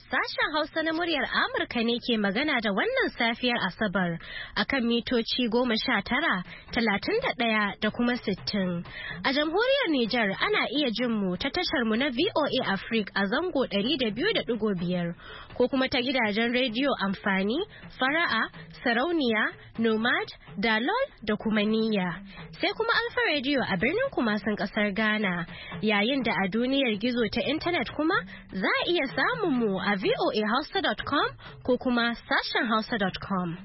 Sashen Hausa na muryar Amurka ne ke magana da wannan safiyar Asabar akan mitoci 19, 31 da kuma 60. A jamhuriyar Nijar ana iya jin mu ta tashar mu na VOA Africa a zango 200.5 ko kuma ta gidajen rediyo amfani, fara'a, sarauniya, nomad, dalol da kuma niyya. Sai kuma Alfa Radio a birnin Kumasin kasar Ghana. Yayin da a duniyar gizo ta intanet kuma za a iya samun mu a voahausa.com ko kuma sashen hausa.com.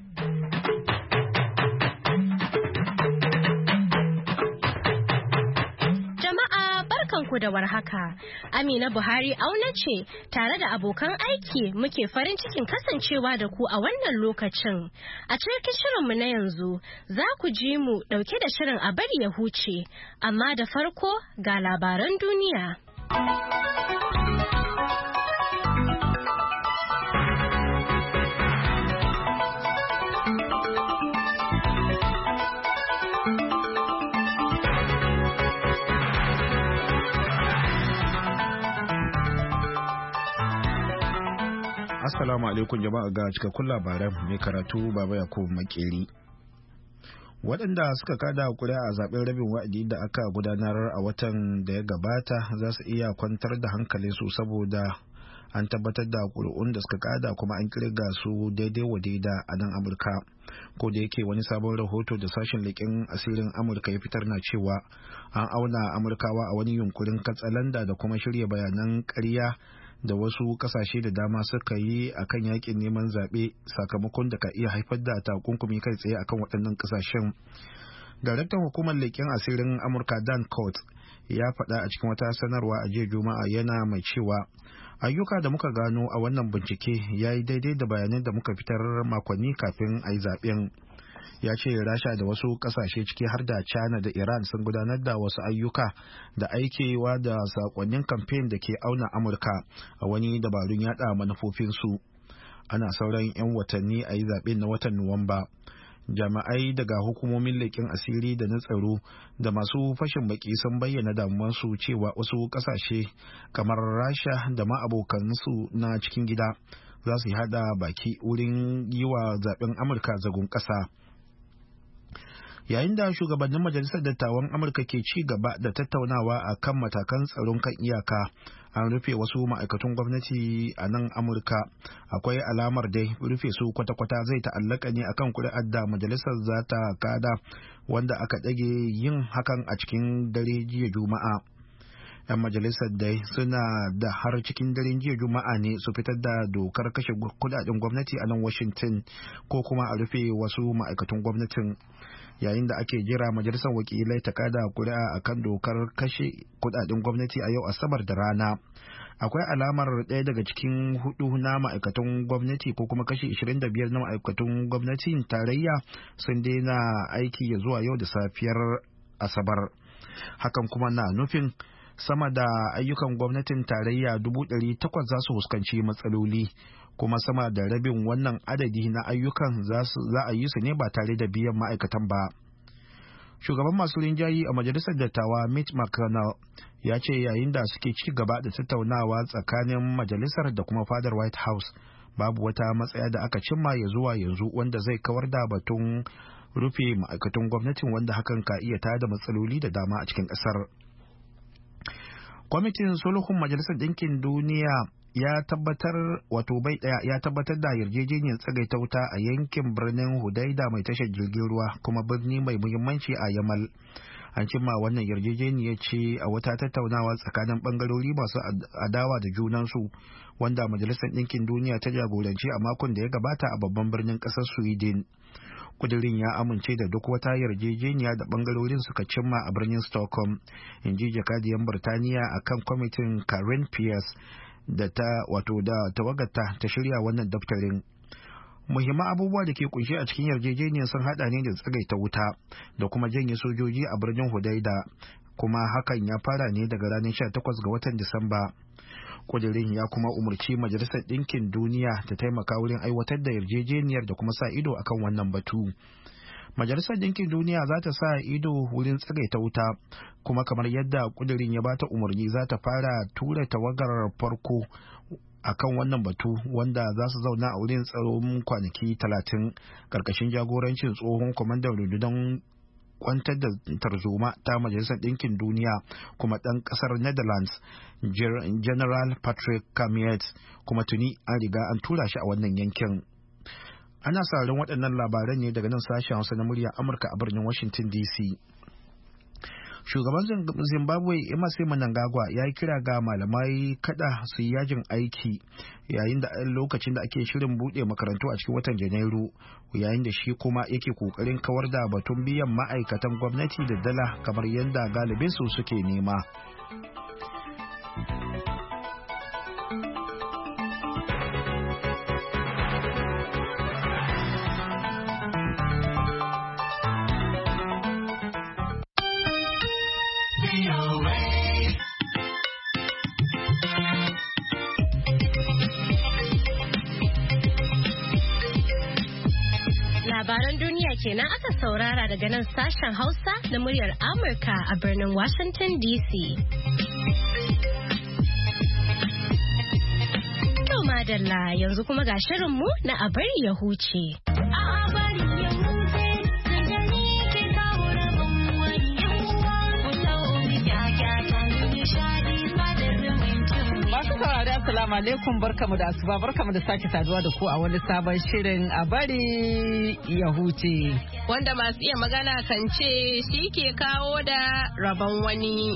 Jama'a barkanku da warhaka. Amina Buhari auna ce tare da abokan aiki muke farin cikin kasancewa da ku a wannan lokacin. A cikin shirinmu na yanzu za ku ji mu dauke da shirin a bari ya huce, amma da farko ga labaran duniya. Assalamu alaikum jama'a, ga cikakkun labaran mai karatu Baba Yakubu Makeri. Waɗanda suka kada kuri'a a zaben rabin wa'adi da aka gudanar a watan da ya gabata za su iya kwantar da hankalinsu saboda an tabbatar da kuri'un da suka kada kuma an kirga su daidai wa daida a nan Amurka. Ko da yake wani sabon rahoto da sashen leƙen asirin Amurka ya fitar na cewa an auna Amurkawa a wani yunkurin katsalanda da kuma shirya bayanan ƙarya da wasu kasashe da dama suka yi akan yakin neman zaɓe, sakamakon da ka iya haifar da takunkumi kai tsaye akan waɗannan kasashen. Daraktan hukumar leƙen asirin Amurka Dan Coats ya faɗa a cikin wata sanarwa a jiya Juma'a, yana mai cewa ayyuka da muka gano a wannan bincike ya yi daidai da bayanan da muka fitar makonni kafin a yi zaɓen. Ya ce Rasha da wasu kasashe ciki har da China da Iran sun gudanar da wasu ayyuka da aikewa da sakonnin kamfen da ke auna Amurka a wani dabarun yada manufofinsu. Ana sauran 'yan watanni a yi zaɓen na watan Nuwamba. Jami'ai daga hukumomin leƙen asiri da na tsaro da masu fashin baki sun bayyana damuwarsu cewa wasu kasashe kamar Rasha da ma abokansu na cikin gida za su hada baki wurin yi wa zaɓen Amurka zagon ƙasa. Yayin da shugabannin majalisar dattawan Amurka ke ci gaba da tattaunawa a kan matakan tsaron kan iyaka, an rufe wasu ma'aikatun gwamnati a nan Amurka. Akwai alamar dai rufe su kwata-kwata zai ta'allaka ne akan kuri'ar da majalisar za ta kada, wanda aka ɗage yin hakan a cikin dare jiya Juma'a. 'Yan majalisar dai suna da har cikin daren jiya Juma'a ne su fitar da dokar kashe kudaden gwamnati a nan Washington, ko kuma a rufe wasu ma'aikatun gwamnatin. Yayin da ake jira majalisar wakilai ta kada kuri'a akan dokar kashe kudaden gwamnati a yau Asabar da rana, akwai alamar ɗaya daga cikin hudu na ma'aikatan gwamnati ko kuma kashi 25 na ma'aikatan gwamnatin tarayya sun daina aiki ya zuwa yau da safiyar Asabar. Hakan kuma na nufin sama da ayyukan gwamnatin tarayya 800 za su fuskanci matsaloli, kuma sama da rabin wannan adadi na ayyukan za a yi su ne ba tare da biyan ma'aikatan ba. Shugaban masu rinjayi a majalisar dattawa Mitch McConnell ya ce yayin da suke ci gaba da tattaunawa tsakanin majalisar da kuma fadar White House, babu wata matsaya da aka cimma ya zuwa yanzu wanda zai kawar da batun rufe ma'aikatan gwamnatin, wanda hakan ka iya tada matsaloli da dama a cikin ƙasar. Kwamitin sulhun Majalisar Ɗinkin Duniya ya tabbatar da yarjejeniyar tsagaita wuta a yankin birnin Hudaida mai tashar jirgin ruwa kuma birni mai muhimmanci a Yamal. An cimma wannan yarjejeniyar ce a wata tattaunawa tsakanin bangarori masu adawa da junansu, wanda Majalisar Ɗinkin Duniya ta jagoranci a makon da ya gabata a babban birnin ƙasar Sweden. Kudirin ya amince da duk wata yarjejeniya da bangarorin suka cimma a birnin Stockholm, in ji jakadiyar Birtaniya a kan kwamitin Karen Pierce da tawagarta ta shirya wannan daftarin. Muhimman abubuwa da ke kunshe a cikin yarjejeniyar sun hada ne da tsagaita wuta da kuma janye sojoji a birnin Hudaida, kuma hakan ya fara ne daga ranar 18 ga watan Disamba. Kudirin ya kuma umarci Majalisar Ɗinkin Duniya ta taimaka wurin aiwatar da yarjejeniyar da kuma sa ido akan wannan batu. Majalisar Ɗinkin Duniya za ta sa ido wurin tsagaita wuta, kuma kamar yadda kudirin ya bata umarni za ta fara tura tawagar farko akan wannan batu wanda za su zauna a wurin tsaron kwanaki 30 karkashin jagorancin tsohon kwamandan rundunar kwantar da tarzoma ta Majalisar Ɗinkin Duniya kuma ɗan ƙasar Netherlands General Patrick Cammaert, kuma tuni an riga an tura shi a wannan yankin. Ana sauraron waɗannan labaran ne daga nan sashen Hausa na murya Amurka a birnin Washington DC. Shugaban Zimbabwe Emmerson Mnangagwa ya yi kira ga malamai kada su yi yajin aiki yayin da lokacin da ake shirin buɗe makarantu a cikin watan Janairu, yayin da shi kuma yake kokarin kawar da batun biyan ma'aikatan gwamnati da dala kamar yadda galibinsu suke nema. Labaran duniya kenan aka saurara daga nan sashen Hausa na muryar Amurka a birnin Washington DC. To madalla, yanzu kuma ga shirinmu na a bari ya huce. Assalamu alaikum, barkamu da asuba, barkamu da sake saduwa da ku a wani sabon shirin a bari ya huce. Wanda masu iya magana kan ce shi ke kawo da rabon wani.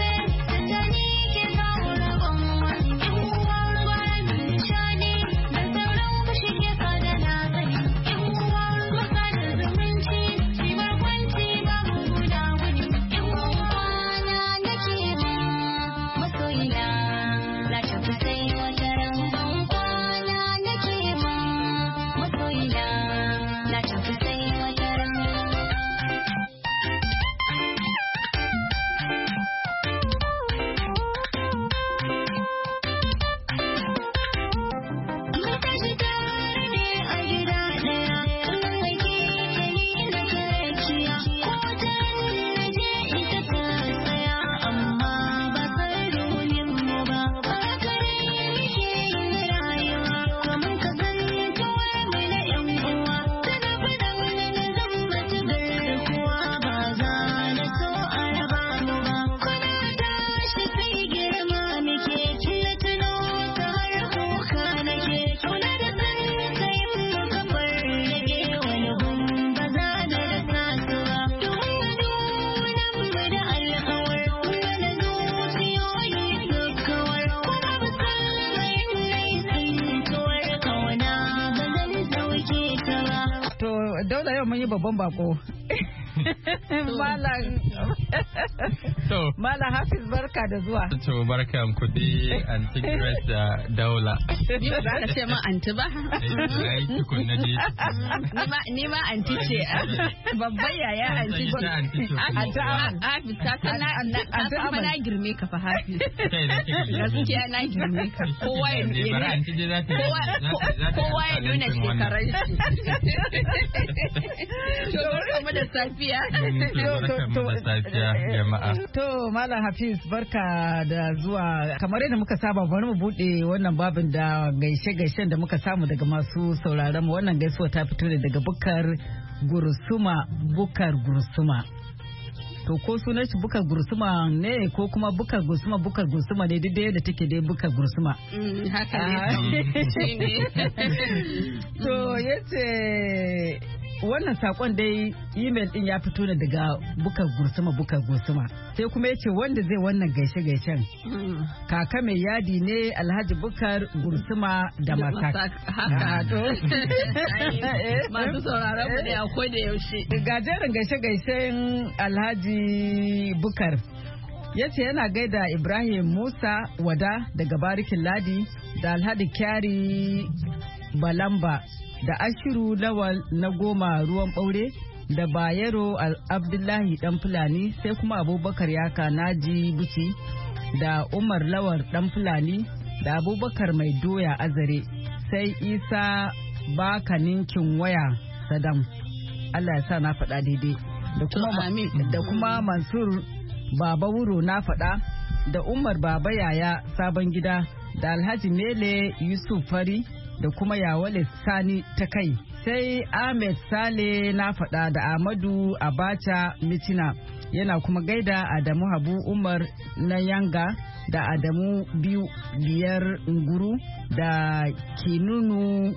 Dauda yau mun yi babban bako. Malam Hafiz, barka da zuwa. To barkan ku dai Aunty Grace da Daula. Ni ba ka ce min anti ba. Ni ma anti ce. Babban yaya anti. Anti Aman. Hafiz ka san na girme ka fa Hafiz. Gaskiya na girme ka. Kowa ya nuna shekaran shi. To barkamu da safiya. To Malam Hafiz, barka da zuwa. Kamar yadda muka saba, bari mu bude wannan babin da gaishe-gaishen da muka samu daga masu sauraron mu. Wannan gaisuwa ta fito ne daga Bukar Gursuma. To ko sunan shi Bukar Gursuma ne ko kuma Bukar Gursuma ne, duk da take dai Bukar Gursuma. Haka ne. To yace wannan sakon dai email din ya fito ne daga Bukar Gursuma. Sai kuma yace wanda zai wannan gaishe-gaishen kaka mai yadi ne Alhaji Bukar Gursuma da Masak. Haka to. Masu sauraron mu ne akwai da yaushe. Gajeren gaishe-gaishen Alhaji Bukar. Yace yana gaida Ibrahim Musa Wada daga Barikin Ladi da Alhaji Kyari Balamba da Ashiru Lawal na Goma Ruwan Ɓaure da Bayero Abdullahi Dan Fulani, sai kuma Abubakar Yaka Naji Buci da Umar Lawal Dan Fulani da Abubakar Mai Doya Azare, sai Isa Baka Ninkin Waya Sadam. Allah ya sa na faɗa daidai. Da kuma Mansur Baba Wuro na faɗa, da Umar Baba Yaya Sabon Gida, da da Alhaji Mele Yusuf Fari da kuma Yawale Sani ta kai. Sai Ahmed Sale na faɗa da Ahmadu Abacha Mitina yana kuma gaida Adamu Habu Umar na Yanga da Adamu biyar Nguru da Kinunu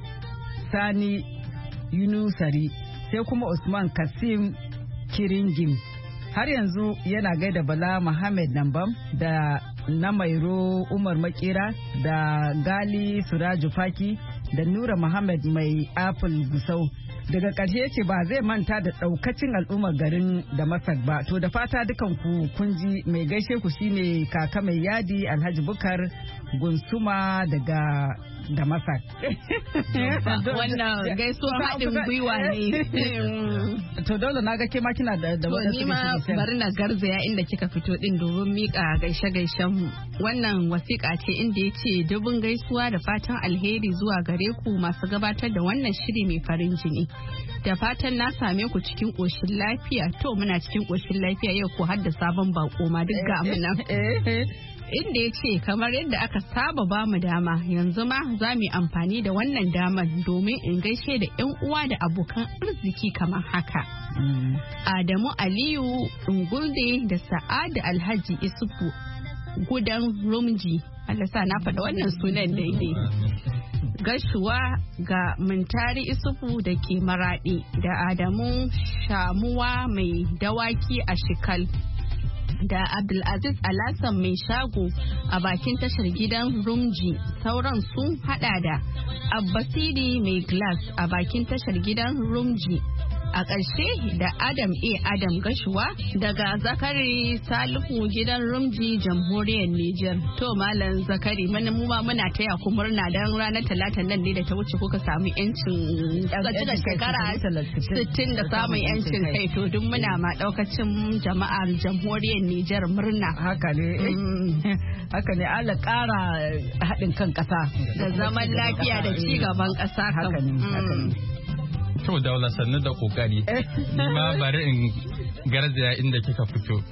Sani Yunusari sai kuma Usman Kasim Kiringim. Har yanzu yana gaida Bala Muhammad Nambam da Namairo Umar Makera da Gali Suraju Faki da Nura Muhammad mai Apple Gusau. Daga ƙarshe ce ba zai manta da ɗaukacin al'ummar garin da Masar ba. To da fata dukan ku kunji mai gaishe ku shine kaka mai yadi Alhaji Bukar Gunsuma daga da Masar. Wannan gaisuwar haɗin gwiwa ne. To dole na ga ke ma kina da wadansu ni ma bari na garzaya inda kika fito din domin mika gaishe-gaishen mu. Wannan wasiƙa ce inda ya ce dubun gaisuwa da fatan alheri zuwa gare ku masu gabatar da wannan shiri mai farin jini. Da fatan na same ku cikin ƙoshin lafiya. To muna cikin ƙoshin lafiya yau ko har da sabon bako ma duk ga mu nan. Inda ya ce kamar yadda aka saba ba mu dama yanzu ma za mu yi amfani da wannan damar domin in gaishe da 'yan uwa da abokan arziki kamar haka. Adamu Aliyu Ungulde da Sa'adu Alhaji Isufu Gudan Rumji. Allah sa na faɗa wannan sunan daidai. Gashuwa ga Muntari Isufu da ke Maraɗi da Adamu Shamuwa mai dawaki a Shikal. Da Abdulaziz Alasan mai shago a bakin tashar gidan Rumji. Sauran sun hada da Abbasidi mai glass a bakin tashar gidan Rumji. A ƙarshe da Adam Adam Gashuwa daga Zakari Salihu gidan Rumji jamhuriyar Nijar. To Malam Zakari mu ma muna taya ku murna dan ranar Talata nan ne da ta wuce kuka samu yancin daga shekara 60 da samun yancin kai. To duk muna ma daukacin jama'ar jamhuriyar Nijar murna. Haka ne. Haka ne Allah ƙara haɗin kan ƙasa da zaman lafiya da ci gaban ƙasa. Haka ne. To Daula sannu da kokari. Ni ma bari in garzaya inda kika fito.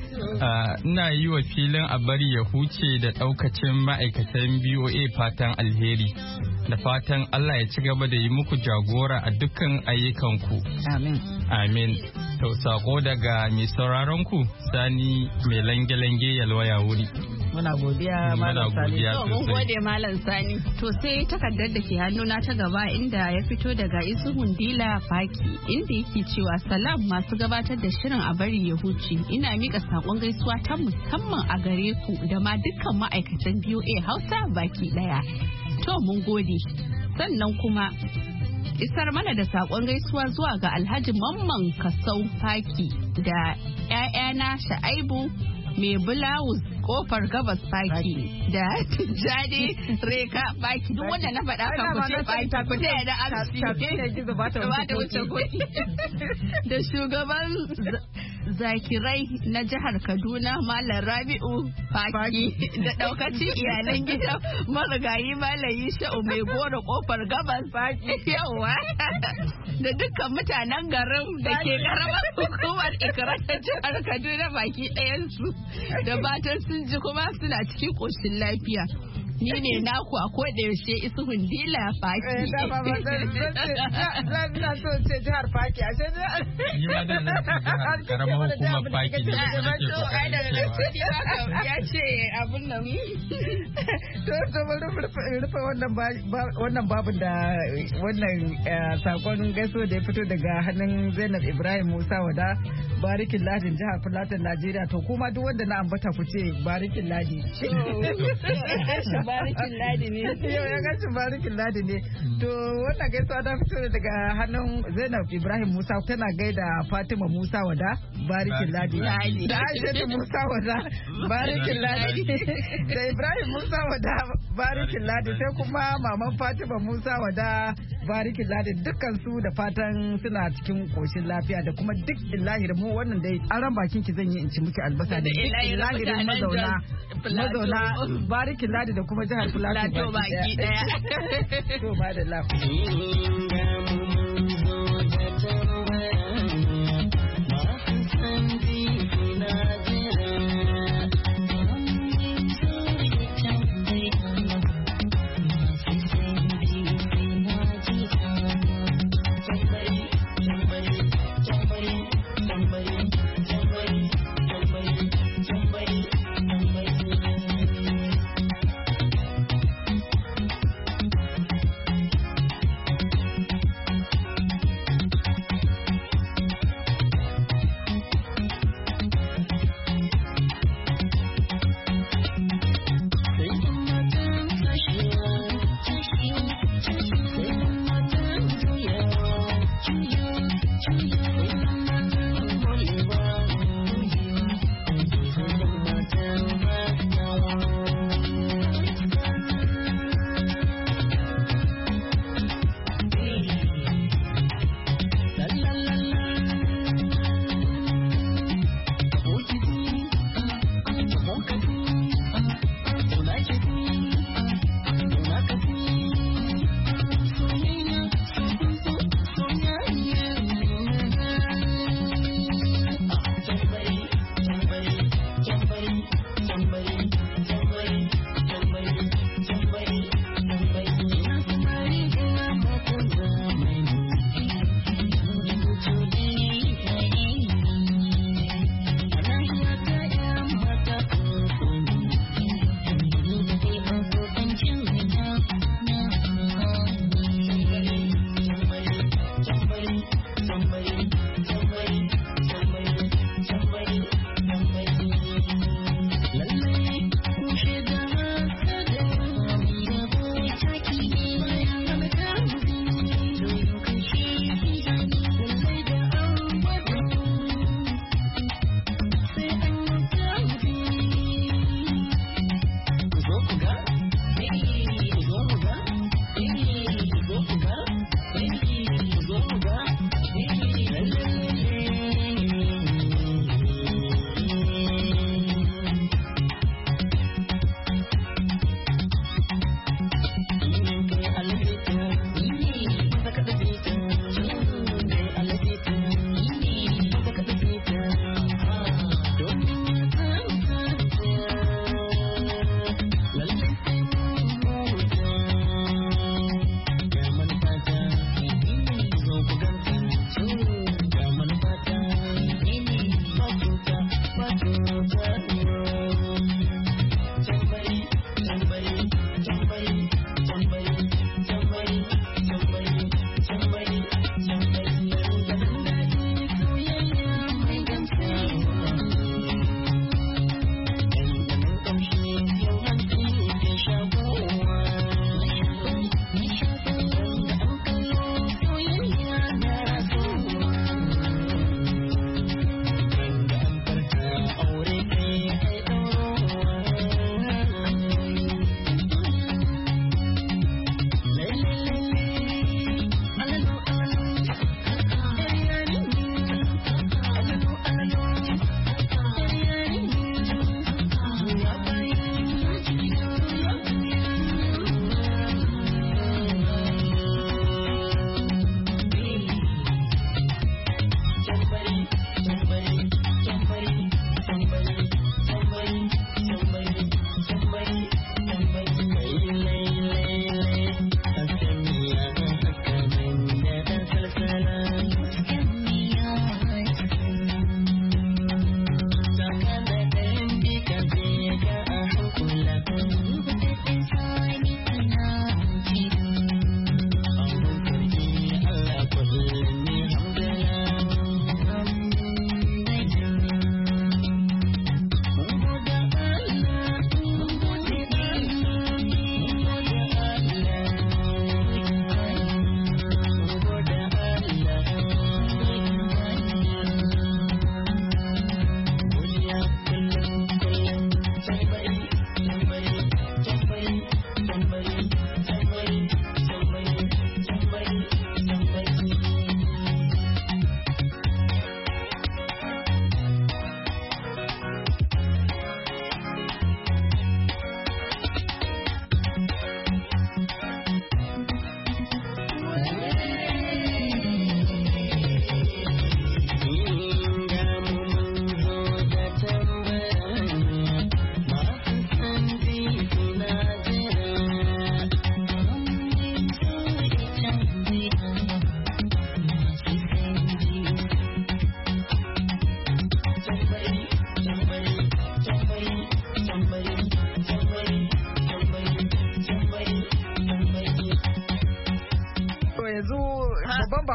Ina yi wa filin a bari ya huce da daukacin ma'aikatan BOA fatan alheri. Da fatan Allah ya ci gaba da yi muku jagora a dukkan ayyukanku. Amin. Amin. To sako daga mai sauraron ku Sani mai lange-lange yalwaya wuri. Muna godiya Malam Sani. Mun gode Malam Sani. To sai takardar da ke hannuna ta gaba inda ya fito daga Isuhun Dila Faki inda yake cewa salam masu gabatar da shirin a bari ya huce. Ina mika sakon gaisuwa ta musamman a gare ku da ma dukkan ma'aikatan BOA Hausa baki daya. To mun gode. Sannan kuma isar mana da sakon gaisuwa zuwa ga Alhaji Mamman Kasau Faki da 'ya'yana Sha'aibu mai bulawus kofar gabas Faki da Tijjani Reka Faki duk wanda na faɗa kan ku ce Faki ku ta da amsi ba ta wuce koki da shugaban zakirai na jihar Kaduna Malam Rabi'u Faki da daukacin iyalan gidan marigayi Malam Yishau mai goro kofar gabas Faki yawa da dukkan mutanen garin da ke karamar hukumar Ikra ta jihar Kaduna baki ɗayansu da fatan sun ji kuma suna cikin ƙoshin lafiya. Ni ne naku a koda yaushe Isuhun Dila Faki. Na so ce jihar Faki a sai Ni ma da nan jihar karamar hukumar Faki ne nake kokarin ya ce abun nan. To rufe wannan babin da wannan sakon gaiso da ya fito daga hannun Zainab Ibrahim Musa Wada Barikin Ladin jihar Filatin Najeriya. To kuma duk wanda na ambata ku ce Barikin Ladi. Barikin Ladi ne. Yau ya gashi Barikin Ladi ne. To wannan gaisuwa ta fito daga hannun Zainab Ibrahim Musa tana gaida Fatima Musa Wada Barikin Ladi. Da Aisha Musa Wada Barikin Ladi. Da Ibrahim Musa Wada Barikin Ladi sai kuma maman Fatima Musa Wada Barikin Ladi dukkan su da fatan suna cikin koshin lafiya da kuma duk illahir mu wannan dai aran bakin ki zan yi in ci miki albasa da illahirin mazauna Barikin Ladi da kuma jihar Filato baki daya. To ba da lafiya.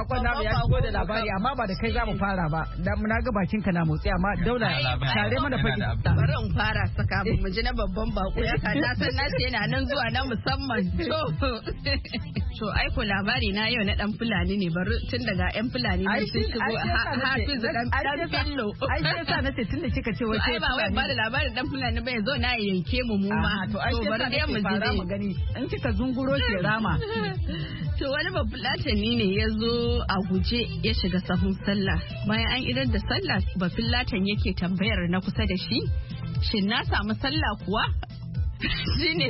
bakon namu ya shigo da labari amma ba da kai za mu fara ba. Na ga bakin ka na motsi amma Daula tare mana fage. Bari in fara saka mu ji na babban bako ya ka na san na ce yana nan zuwa na musamman. To aiko labari na yau na dan Fulani ne bari tun daga yan Fulani ne sun shigo Hafizu dan Bello. Ai sai sa nace tunda kika ce wai ai ba wai ba da labarin dan Fulani ba yazo na yanke mu ma. To bari dai mu fara mu gani in kika zunguro ke rama. To wani bafulatani ne ya zo a guje ya shiga sahun sallah bayan an idar da sallah bafulatan yake tambayar na kusa da shi shin na samu sallah kuwa shine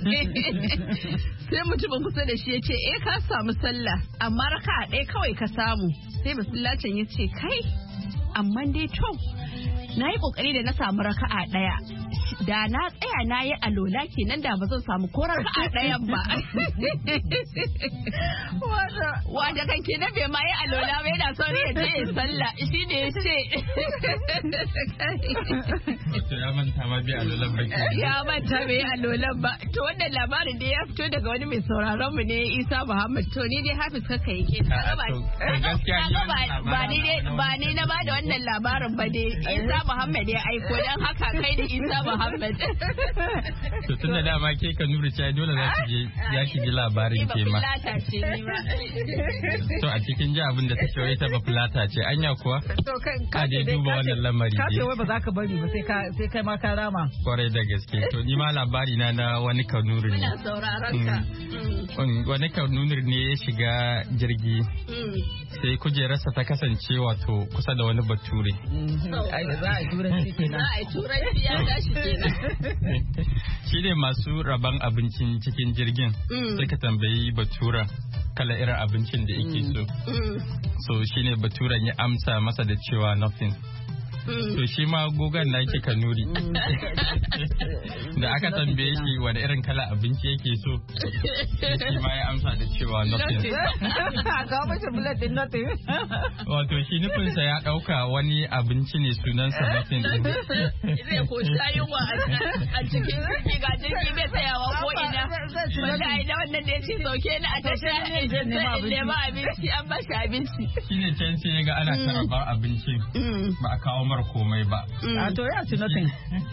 sai mutumin kusa da shi ya ce ka samu sallah amma raka'a ɗaya kawai ka samu sai bafulatan ya ce kai amma dai to na yi kokari da na samu raka'a ɗaya da na tsaya na yi alola kenan da ba zan samu ko raka'a ɗayan ba wanda kan kenan bai ma yi alola ba yana son ya je ya sallah shi ne ya ce ya manta ma bai alolan ba ya manta bai yi alolan ba to wannan labarin da ya fito daga wani mai sauraron mu ne Isa Muhammad to ni dai Hafiz kaka yake ba ni na ba da wannan labarin ba dai Isa Muhammad ya aiko dan haka kai da Isa Muhammad to tunda dama ke ka nura cewa dole za ki ji labarin ke ma to a cikin ji abin da take wai ta ba fulata ce anya kuwa ka dai duba wannan lamari ka ce wai ba za ka bari ba sai kai ma ka rama kwarai da gaske to ni ma labari na wani kanuri ne wani kanuri ne ya shiga jirgi sai kujerarsa ta kasance wato kusa da wani bature za a turanci kenan ya tashi kenan shi ne masu raban abincin cikin jirgin sai ka tambayi batura kala irin abincin da yake so shi ne baturan ya amsa masa da cewa nothing to shi ma gogon na yake kanuri da aka tambaye shi wani irin kala abinci yake so shi ma ya amsa da cewa nothing wato shi nufinsa ya dauka wani abinci ne sunansa nothing zai ko shayuwa a cikin jirgi ga jirgi bai tsayawa ko ina wanda a ina wannan da ya ce sauke ni a tasha nema abinci an ba shi abinci shi ne can sai ya ga ana karaba abincin ba a kawo mara komai ba a to ya ci nothing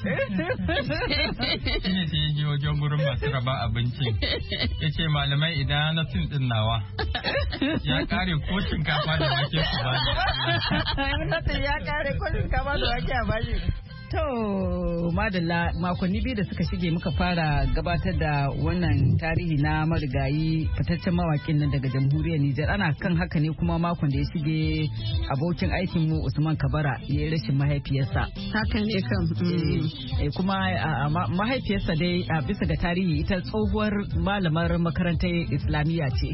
shi ne sai ya je wajen gurin masu raba abincin ya ce malamai idan nothing din nawa ya kare ko shinkafa da wake su ba nothing ya kare ko shinkafa da wake a bashi. To madalla makonni biyu da suka shige muka fara gabatar da wannan tarihi na marigayi fitaccen mawakin nan daga jamhuriyar Nijar ana kan haka ne kuma makon da ya shige abokin aikin mu Usman Kabara ya yi rashin mahaifiyarsa. Haka ne kan. Kuma mahaifiyarsa dai a bisa ga tarihi ita tsohuwar malamar makarantar Islamiyya ce.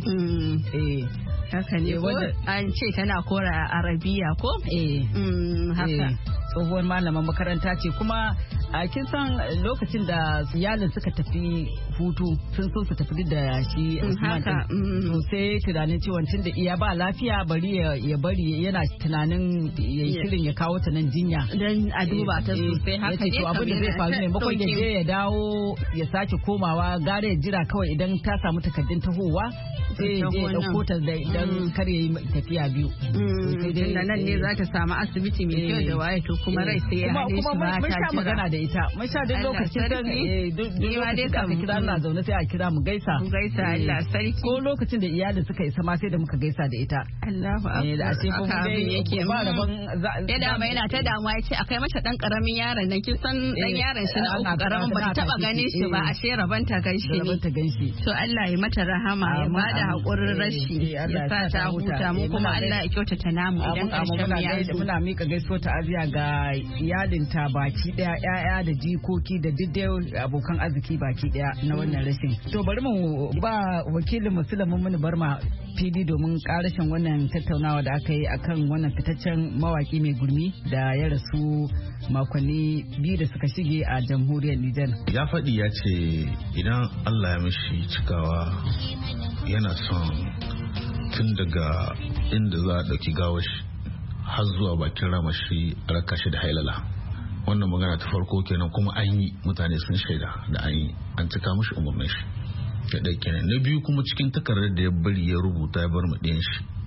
Haka ne ko an ce tana kora Arabiya ko? Haka. Tsohuwar malamar makaranta ce kuma a kin san lokacin da iyalin suka tafi hutu sun so su tafi da shi Usman to sai tunanin cewa tun da iya ba lafiya bari ya bari yana tunanin yayi shirin ya kawo ta nan jinya dan a duba ta sosai haka ne abin da zai faru ne bakon ya je ya dawo ya sake komawa gare ya jira kawai idan ta samu takaddun tahowa sai ya dauko ta dan kar yayi tafiya biyu sai dai nan ne za ta samu asibiti mai kyau da waye to kuma rai sai ya hade shi ba ta jira magana da ita mun sha duk lokacin da dai ka kira Allah zaune sai a kira mu gaisa Allah sarki ko lokacin da iyalin suka isa ma sai da muka gaisa da ita Allahu akbar da ashe kuma dai yake ba rabon ya da mai yana ta damuwa yace akai mata dan karamin yaron nan kin san dan yaron shi na karamin ba taba ganin shi ba ashe rabanta ganshi ne to Allah ya mata rahama ya bada hakurin rashi ya sa ta huta mu kuma Allah ya kyautata namu idan karshen ya muna mika gaisuwa ta'aziya ga iyalinta baki daya yaya da jikoki da duk abokan arziki baki daya na wannan rashin to bari mu ba wakilin musulmin mun barma fili domin karashin wannan tattaunawa da aka yi akan wannan fitaccen mawaki mai gurmi da ya rasu makonni biyu da suka shige a jamhuriyar Nijar ya faɗi ya ce idan Allah ya mishi cikawa yana son tun daga inda za a ɗauki gawashi har zuwa bakin ramashi a raka shi da hailala wannan magana ta farko kenan kuma an yi mutane sun shaida da an yi an cika mashi umarnin shi da ɗai kenan na biyu kuma cikin takardar da ya bari ya rubuta ya bar mu ɗayan shi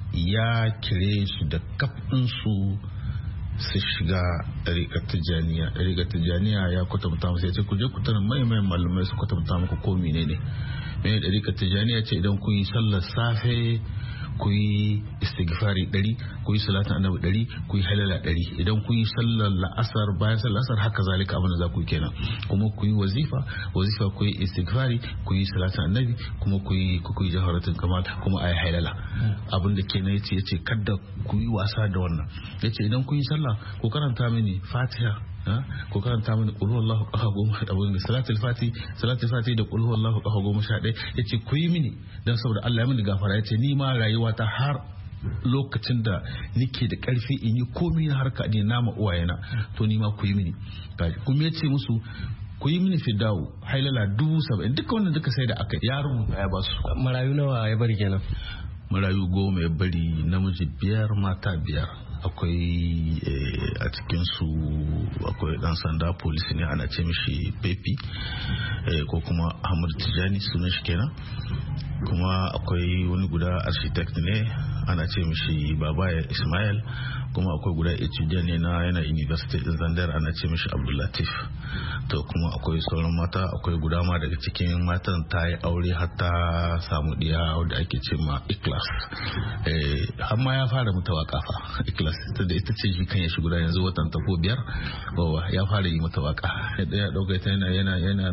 ya kire su da kafinsu su shiga ɗariƙar Tijjaniya. Ɗariƙar Tijjaniya ya kwatanta musu ya ce ku je ku tana mai malamai su kwatanta muku ko menene. Mai ɗariƙar Tijjaniya ce idan kun yi sallar safe ku yi istighfari 100, ku yi salatin annabi 100, ku yi halala 100. Idan ku yi sallar la'asar bayan sallar la'asar haka zalika abin da za ku yi kenan. Kuma ku yi wazifa ku yi istighfari, ku yi salatin annabi, kuma ku yi jawharatul kamal, kuma ayi halala. Abin da kenan yace kada ku yi wasa da wannan. Yace idan ku yi sallah ku karanta mini Fatiha, ku karanta mini qul huwallahu ahad goma, abin da salatul fati da qul huwallahu ahad 11. Yace ku yi mini dan saboda Allah ya mini gafara. Yace ni ma rayuwa ta har lokacin da nike da karfi in yi komai na harka ne nama uwayena, to ni ma ku yi mini. Kuma yace musu ku yi mini fidawo hailala 70. duka wannan duka sai da aka ya rubuta ya ba su. Marayu nawa ya bari kenan? Marayu 10 ya bari, namiji 5 mata 5. Akwai a cikin su akwai dan sanda polisi ne ana ce mishi Pepi, ko kuma Ahmad Tijani sunan shi kenan. Kuma akwai wani guda architect ne ana ce mishi Babaya Ismail. Kuma akwai guda etudiant ne na yana University din Zandar ana ce mishi Abdullatif. To kuma akwai sauran mata, akwai guda ma daga cikin matan ta yi aure hatta samu diya wanda ake ce ma Ikhlas. Har ma ya fara mata waka fa Ikhlas, da ita ce shi kan ya shi guda yanzu watan ta ko 5 ya fara yi mata waka. Ya dauka ta yana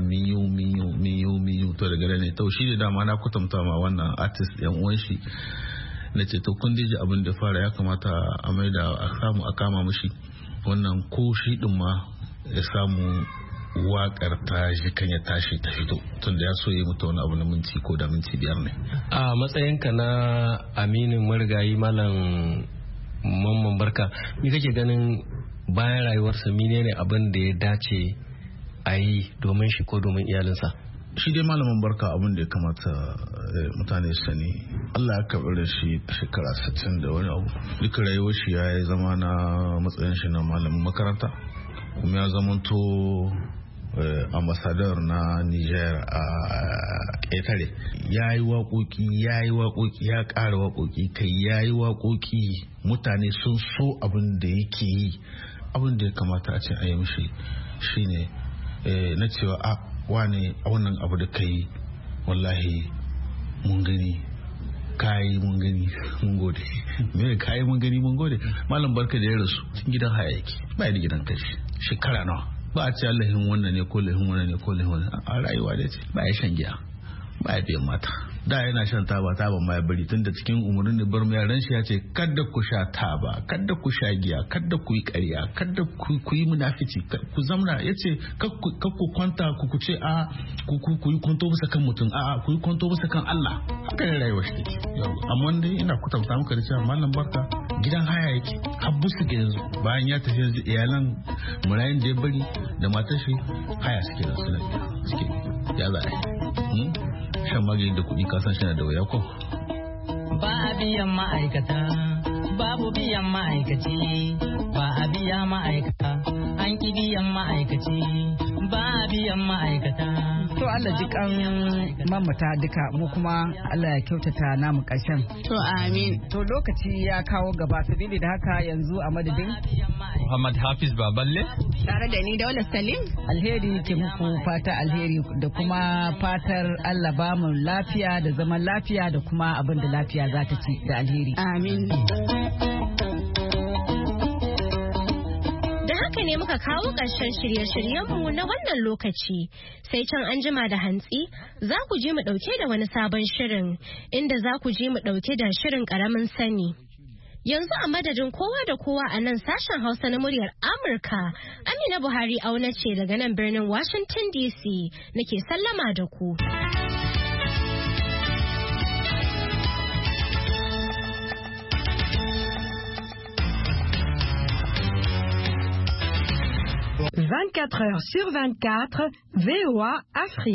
miyu to daga ne to shi da dama na kutumta ma wannan artist yan uwan shi na ce to kun ji abin da fara ya kamata a maida a samu a kama mushi wannan ko shi din ma ya samu wakar ta shi kan ya tashi ta fito tunda ya so yi mata wani abu na minti ko da minti 5 ne. A matsayinka na aminin marigayi Malam Mamman Barka, me kake ganin bayan rayuwarsa menene abin da ya dace a yi domin shi ko domin iyalinsa? Shi dai Malamin Barka abin da ya kamata mutane su sani, Allah ya karɓi da shi a shekara 60 da wani abu. Duka rayuwar shi ya yi zama na matsayin shi na malamin makaranta, kuma ya zamanto ambassador na Niger a ƙetare. Ya yi waƙoƙi ya ƙara waƙoƙi, kai ya yi waƙoƙi, mutane sun so abin da yake yi. Abin da ya kamata a ce a yi mishi shine na cewa wane a wannan abu da kai wallahi mun gani kayi mun gani mun gode. Me kayi mun gani mun gode. Malam Barka da ya rasu cikin gidan haya yake, ba da gidan kashi shekara nawa. Ba a ce lahin wannan ne ko lahin wannan ne ko lahin wannan. A rayuwa da ce ba ya shan giya, ba ya biyan mata. Da yana shan taba ma ya bari, tunda cikin umarnin da bar mu yaran shi ya ce kada ku sha taba, kada ku sha giya, kada ku yi ƙarya, kada ku yi munafici, ku zamna. Ya ce ku kwanta ku ce a ku yi kwanto bisa kan mutum, a ku yi kwanto bisa kan Allah. Haka ne rayuwar shi take. Amma dai ina kutanta muka da cewa Malam Barka gidan haya yake, habbu su ga yanzu bayan ya tafi yanzu iyalan murayin da ya bari da matar shi haya suke da su suke ya za a yi. Shan magani da kuɗi kasan shi na da waya ko? Ba a biyan ma'aikata, babu biyan ma'aikaci, ba a biya ma'aikata, an ki biyan ma'aikaci, ba a biyan ma'aikata. To Allah ji kan mamata duka, mu kuma Allah ya kyautata namu ƙarshen. To amin. To lokaci ya kawo gaba, sabili da haka yanzu a madadin Muhammad Hafiz Baballe tare da ni Daula Salim. Alheri ke muku fata alheri da kuma fatar Allah ba mu lafiya da zaman lafiya da kuma abin da lafiya za ta ci da alheri. Amin. Ne muka kawo ƙarshen shirye-shiryenmu na wannan lokaci, sai can an jima da hantsi za ku ji mu ɗauke da wani sabon shirin inda za ku ji mu ɗauke da shirin ƙaramin sani. Yanzu a madadin kowa da kowa a nan sashen Hausa na muryar Amurka, Amina Buhari auna ce daga nan birnin Washington DC nake sallama da ku. 24 heures sur 24, VOA Afrique.